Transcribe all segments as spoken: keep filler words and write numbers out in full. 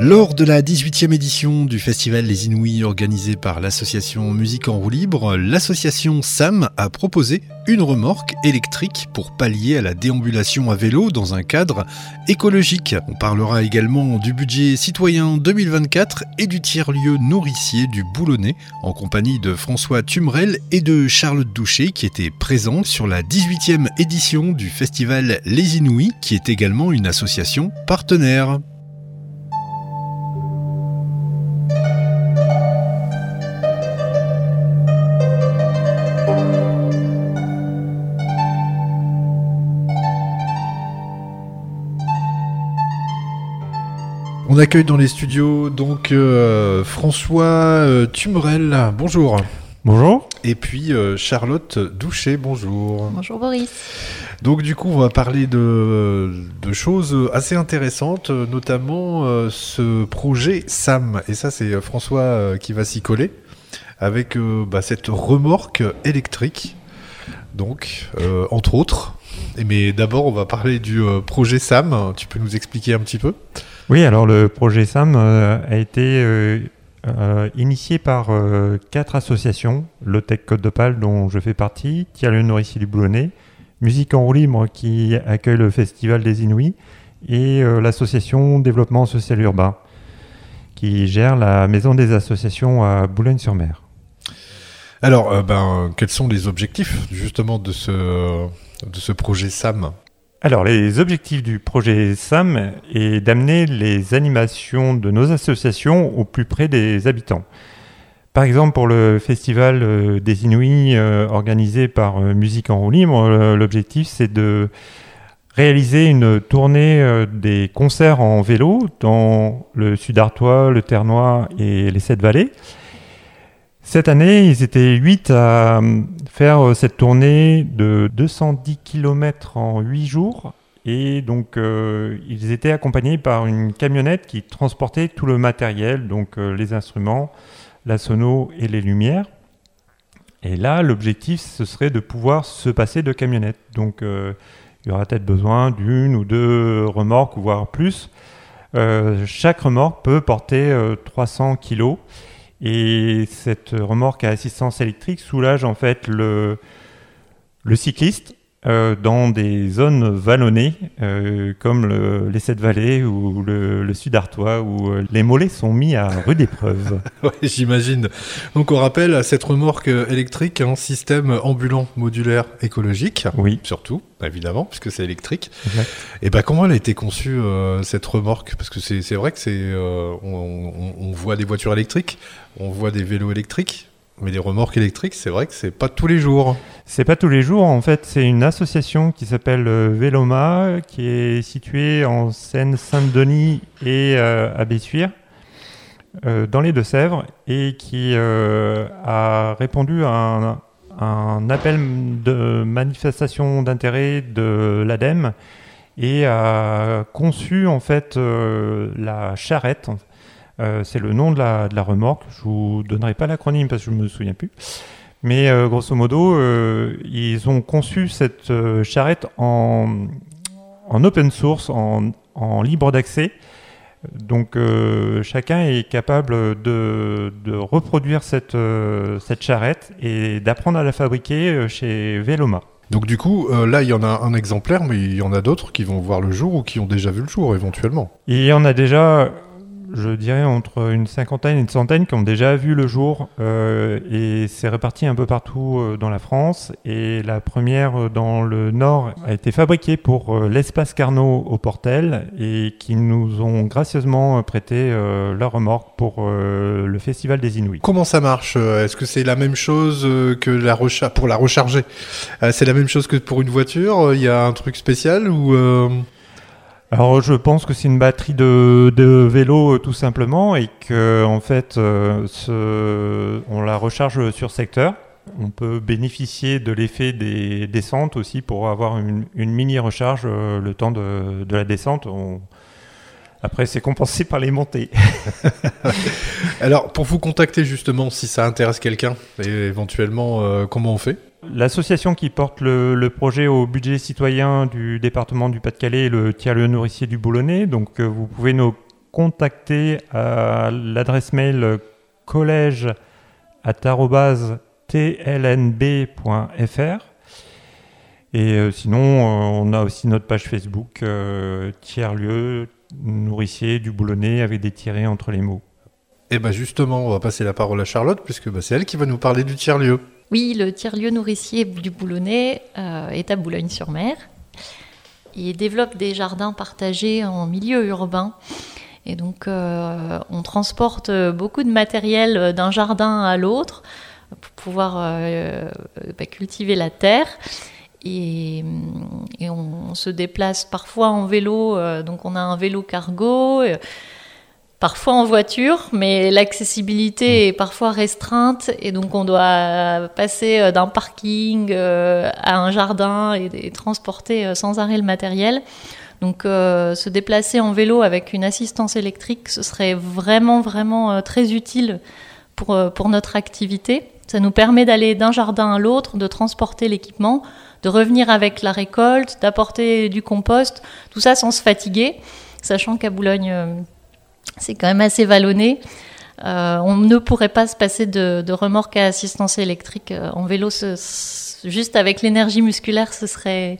Lors de la dix-huitième édition du festival Les Inouïs organisé par l'association Musique en roue libre, l'association S A M a proposé une remorque électrique pour pallier à la déambulation à vélo dans un cadre écologique. On parlera également du budget citoyen deux mille vingt-quatre et du tiers-lieu nourricier du Boulonnais en compagnie de François Tumrel et de Charlotte Douchet qui étaient présents sur la dix-huitième édition du festival Les Inouïs qui est également une association partenaire. On accueille dans les studios donc euh, François euh, Tumrel, bonjour. Bonjour. Et puis euh, Charlotte Douchet, bonjour. Bonjour Boris. Donc du coup on va parler de, de choses assez intéressantes, notamment euh, ce projet S A M. Et ça c'est François euh, qui va s'y coller avec euh, bah, cette remorque électrique, donc euh, entre autres. Mais d'abord on va parler du euh, projet S A M, tu peux nous expliquer un petit peu ? Oui, alors le projet S A M euh, a été euh, euh, initié par euh, quatre associations, Low-Tech Côte d'Opale dont je fais partie, Tiers-lieu nourricier du Boulonnais, Musique en roue libre qui accueille le festival des Inouïs et euh, l'association Développement social urbain qui gère la maison des associations à Boulogne-sur-Mer. Alors, euh, ben, quels sont les objectifs justement de ce, de ce projet S A M ? Alors, les objectifs du projet S A M est d'amener les animations de nos associations au plus près des habitants. Par exemple, pour le festival euh, des Inouïs euh, organisé par euh, Musique en roue libre, euh, l'objectif c'est de réaliser une tournée euh, des concerts en vélo dans le Sud-Artois, le Ternois et les Sept-Vallées. Cette année, ils étaient huit à faire cette tournée de deux cent dix kilomètres en huit jours. Et donc, euh, ils étaient accompagnés par une camionnette qui transportait tout le matériel, donc euh, les instruments, la sono et les lumières. Et là, l'objectif, ce serait de pouvoir se passer de camionnette. Donc, euh, il y aura peut-être besoin d'une ou deux remorques, voire plus. Euh, chaque remorque peut porter euh, trois cents kilos. Et cette remorque à assistance électrique soulage en fait le, le cycliste euh, dans des zones vallonnées euh, comme le, les Sept-Vallées ou le, le Sud-Artois où euh, les mollets sont mis à rude épreuve. Ouais, j'imagine. Donc on rappelle cette remorque électrique, un système ambulant modulaire écologique. Oui. Surtout, évidemment, puisque c'est électrique. Exact. Et ben comment elle a été conçue euh, cette remorque ? Parce que c'est, c'est vrai que c'est, euh, on, on, on voit des voitures électriques, on voit des vélos électriques, mais des remorques électriques, c'est vrai que c'est pas tous les jours. C'est pas tous les jours. En fait, c'est une association qui s'appelle euh, Véloma, qui est située en Seine-Saint-Denis et euh, à Bessuire, euh, dans les Deux-Sèvres, et qui euh, a répondu à un, un appel de manifestation d'intérêt de l'ADEME et a conçu en fait euh, la charrette. Euh, c'est le nom de la, de la remorque. Je vous donnerai pas l'acronyme parce que je me souviens plus. Mais euh, grosso modo, euh, ils ont conçu cette euh, charrette en, en open source, en, en libre d'accès. Donc euh, chacun est capable de, de reproduire cette, euh, cette charrette et d'apprendre à la fabriquer chez Véloma. Donc du coup, euh, là, il y en a un exemplaire, mais il y en a d'autres qui vont voir le jour ou qui ont déjà vu le jour, éventuellement. Et il y en a déjà, je dirais, entre une cinquantaine et une centaine qui ont déjà vu le jour. Euh, et c'est réparti un peu partout euh, dans la France. Et la première euh, dans le Nord a été fabriquée pour euh, l'Espace Carnot au Portel et qui nous ont gracieusement prêté euh, leur remorque pour euh, le Festival des Inouïs. Comment ça marche ? Est-ce que c'est la même chose que la recha- pour la recharger ? euh, C'est la même chose que pour une voiture ? Il y a un truc spécial ou euh... Alors je pense que c'est une batterie de, de vélo euh, tout simplement et que en fait euh, ce, on la recharge sur secteur. On peut bénéficier de l'effet des descentes aussi pour avoir une, une mini recharge euh, le temps de, de la descente. On... Après c'est compensé par les montées. Alors pour vous contacter justement si ça intéresse quelqu'un et éventuellement euh, comment on fait ? L'association qui porte le, le projet au budget citoyen du département du Pas-de-Calais est le tiers-lieu nourricier du Boulonnais. Donc euh, vous pouvez nous contacter à l'adresse mail collège arobase t l n b point f r. Et euh, sinon, euh, on a aussi notre page Facebook, euh, tiers-lieu, nourricier, du boulonnais, avec des tirets entre les mots. Et bien justement, on va passer la parole à Charlotte, puisque bah, c'est elle qui va nous parler du tiers-lieu. Oui, le tiers-lieu nourricier du Boulonnais euh, est à Boulogne-sur-Mer. Il développe des jardins partagés en milieu urbain. Et donc, euh, on transporte beaucoup de matériel d'un jardin à l'autre pour pouvoir euh, bah, cultiver la terre. Et, et on, on se déplace parfois en vélo. Euh, donc, on a un vélo cargo. Euh, Parfois en voiture, mais l'accessibilité est parfois restreinte et donc on doit passer d'un parking à un jardin et, et transporter sans arrêt le matériel. Donc euh, se déplacer en vélo avec une assistance électrique, ce serait vraiment, vraiment euh, très utile pour, euh, pour notre activité. Ça nous permet d'aller d'un jardin à l'autre, de transporter l'équipement, de revenir avec la récolte, d'apporter du compost, tout ça sans se fatiguer, sachant qu'à Boulogne... Euh, c'est quand même assez vallonné. Euh, on ne pourrait pas se passer de, de remorque à assistance électrique euh, en vélo. Ce, ce, juste avec l'énergie musculaire, ce serait,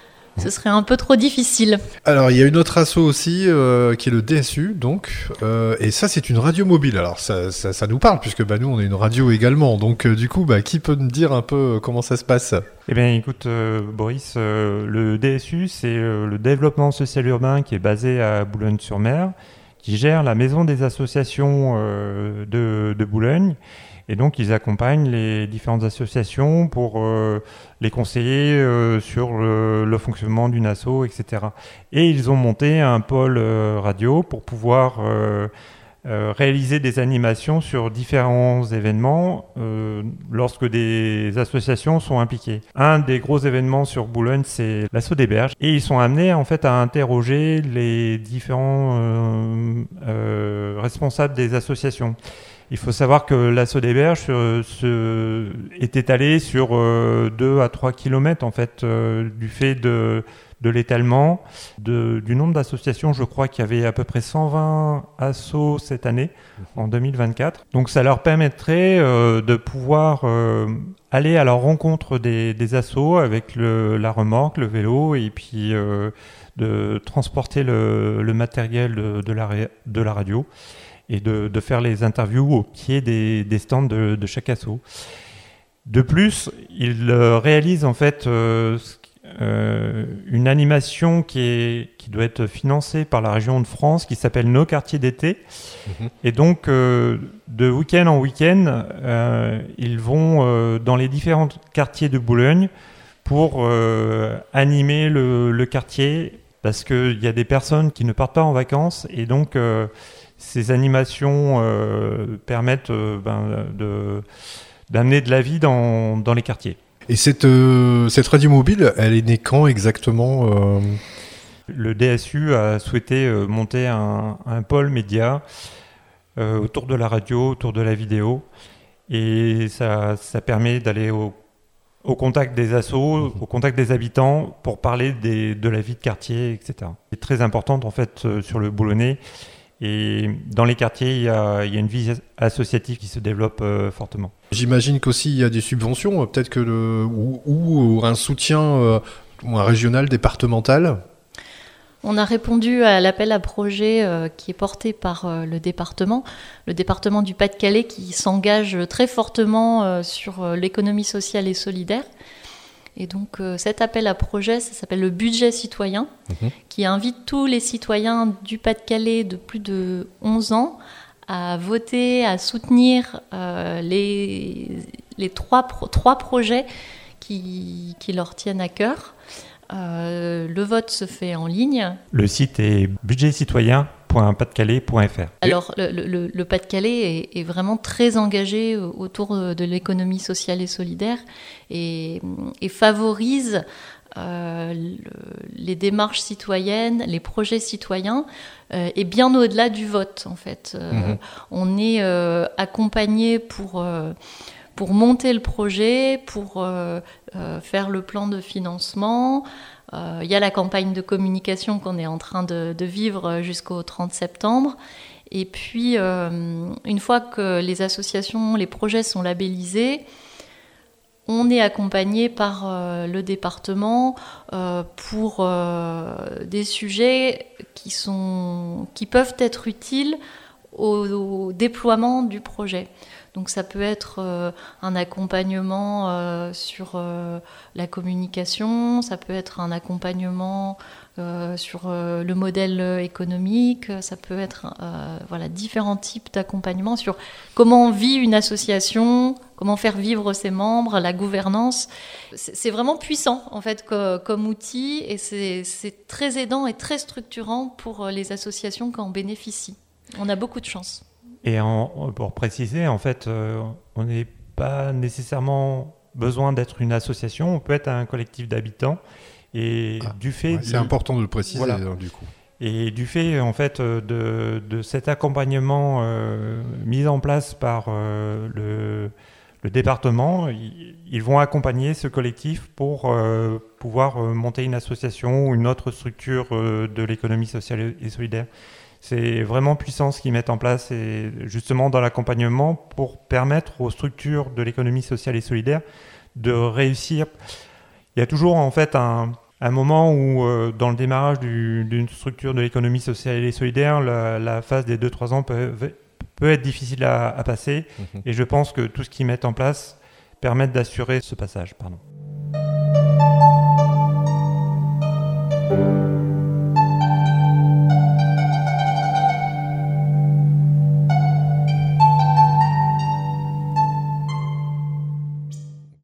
ce serait un peu trop difficile. Alors, il y a une autre asso aussi, euh, qui est le D S U, donc. Euh, et ça, c'est une radio mobile. Alors, ça, ça, ça nous parle, puisque bah, nous, on est une radio également. Donc, euh, du coup, bah, qui peut nous dire un peu comment ça se passe ? Eh bien, écoute, euh, Boris, euh, le D S U, c'est euh, le développement social urbain qui est basé à Boulogne-sur-Mer, qui gère la maison des associations euh, de, de Boulogne. Et donc, ils accompagnent les différentes associations pour euh, les conseiller euh, sur le, le fonctionnement d'une asso, et cetera. Et ils ont monté un pôle euh, radio pour pouvoir euh, euh, réaliser des animations sur différents événements euh, lorsque des associations sont impliquées. Un des gros événements sur Boulogne, c'est l'Asso des Berges. Et ils sont amenés en fait à interroger les différents euh, euh, responsables des associations. Il faut savoir que l'Asso des Berges euh, se, est étalé sur euh, deux à trois kilomètres en fait, euh, du fait de, de l'étalement de, du nombre d'associations. Je crois qu'il y avait à peu près cent vingt assos cette année, en deux mille vingt-quatre. Donc ça leur permettrait euh, de pouvoir euh, aller à la rencontre des, des assos avec le, la remorque, le vélo, et puis euh, de transporter le, le matériel de, de, la, de la radio, et de, de faire les interviews au pied des, des stands de, de chaque asso. De plus, il euh, réalise en fait euh, euh, une animation qui, est, qui doit être financée par la région de France, qui s'appelle Nos quartiers d'été. Mmh. Et donc, euh, de week-end en week-end, euh, ils vont euh, dans les différents quartiers de Boulogne pour euh, animer le, le quartier, parce qu'il y a des personnes qui ne partent pas en vacances, et donc... Euh, Ces animations euh, permettent euh, ben, de, d'amener de la vie dans, dans les quartiers. Et cette, euh, cette radio mobile, elle est née quand exactement euh... Le D S U a souhaité euh, monter un, un pôle média euh, autour de la radio, autour de la vidéo. Et ça, ça permet d'aller au, au contact des assos, au contact des habitants, pour parler des, de la vie de quartier, et cetera. C'est très importante en fait euh, sur le Boulonnais. Et dans les quartiers, il y a, il y a une vie associative qui se développe euh, fortement. J'imagine qu'aussi il y a des subventions, peut-être que le, ou, ou un soutien euh, ou un régional, départemental. On a répondu à l'appel à projet euh, qui est porté par euh, le département, le département du Pas-de-Calais, qui s'engage très fortement euh, sur euh, l'économie sociale et solidaire. Et donc euh, cet appel à projet, ça s'appelle le budget citoyen, mmh. qui invite tous les citoyens du Pas-de-Calais de plus de onze ans à voter, à soutenir euh, les, les trois, pro, trois projets qui, qui leur tiennent à cœur. Euh, le vote se fait en ligne. Le site est budget citoyen point pas de calais point f r. Alors, le, le, le Pas-de-Calais est, est vraiment très engagé autour de l'économie sociale et solidaire et, et favorise euh, le, les démarches citoyennes, les projets citoyens, euh, et bien au-delà du vote, en fait. Euh, mmh. On est euh, accompagné pour... Euh, pour monter le projet, pour euh, euh, faire le plan de financement. Euh, il y a la campagne de communication qu'on est en train de, de vivre jusqu'au trente septembre. Et puis, euh, une fois que les associations, les projets sont labellisés, on est accompagné par euh, le département euh, pour euh, des sujets qui, sont, qui peuvent être utiles au, au déploiement du projet. Donc ça peut être euh, un accompagnement euh, sur euh, la communication, ça peut être un accompagnement euh, sur euh, le modèle économique, ça peut être euh, voilà, différents types d'accompagnement sur comment vit une association, comment faire vivre ses membres, la gouvernance. C'est, c'est vraiment puissant en fait comme, comme outil et c'est, c'est très aidant et très structurant pour les associations qui en bénéficient. On a beaucoup de chance. Et en, pour préciser, en fait, euh, on n'est pas nécessairement besoin d'être une association, on peut être un collectif d'habitants. Et ah, du fait, ouais, c'est de, important de le préciser, voilà. Alors, du coup. Et du fait, en fait, de, de cet accompagnement euh, mis en place par euh, le, le département, ils, ils vont accompagner ce collectif pour euh, pouvoir euh, monter une association ou une autre structure euh, de l'économie sociale et solidaire. C'est vraiment puissant ce qu'ils mettent en place et justement dans l'accompagnement pour permettre aux structures de l'économie sociale et solidaire de réussir. Il y a toujours en fait un, un moment où euh, dans le démarrage du, d'une structure de l'économie sociale et solidaire, la, la phase des deux trois ans peut, peut être difficile à, à passer mmh. Et je pense que tout ce qu'ils mettent en place permet d'assurer ce passage. Pardon.